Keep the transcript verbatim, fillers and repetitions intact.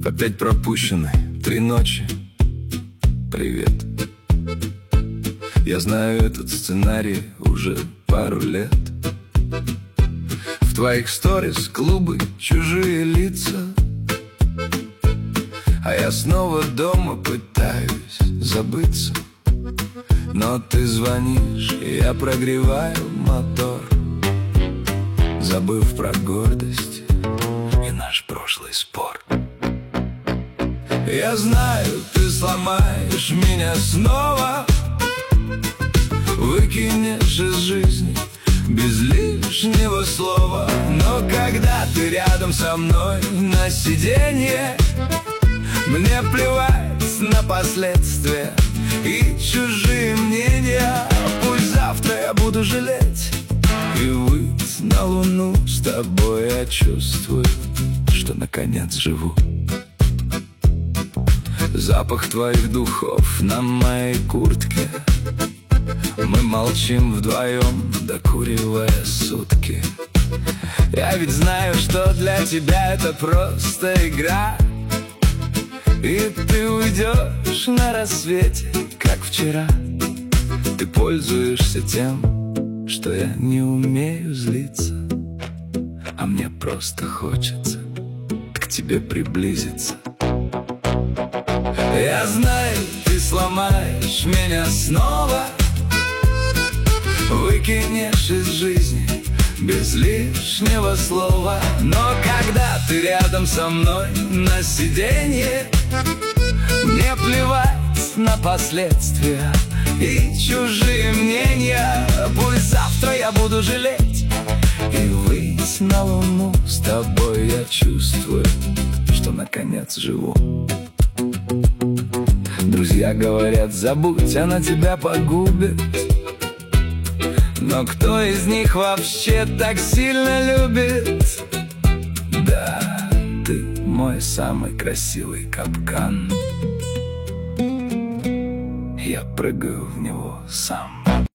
Опять пропущены три ночи. Привет. Я знаю этот сценарий уже пару лет. В твоих сторис клубы, чужие лица, а я снова дома пытаюсь забыться. Но ты звонишь, и я прогреваю мотор, забыв про гордость и наш прошлый спор. Я знаю, ты сломаешь меня снова, выкинешь из жизни без лишнего слова. Но когда ты рядом со мной на сиденье, мне плевать на последствия и чужие мнения. Пусть завтра я буду жалеть и выйти на луну с тобой. Я чувствую, что наконец живу. Запах твоих духов на моей куртке. Мы молчим вдвоем, докуривая сутки. Я ведь знаю, что для тебя это просто игра, и ты уйдешь на рассвете, как вчера. Ты пользуешься тем, что я не умею злиться, а мне просто хочется к тебе приблизиться. Я знаю, ты сломаешь меня снова, выкинешь из жизни без лишнего слова. Но когда ты рядом со мной на сиденье, мне плевать на последствия и чужие мнения. Пусть завтра я буду жалеть и выйти на луну с тобой. Я чувствую, что наконец живу. Друзья говорят, забудь, она тебя погубит. Но кто из них вообще так сильно любит? Да, ты мой самый красивый капкан. Я прыгаю в него сам.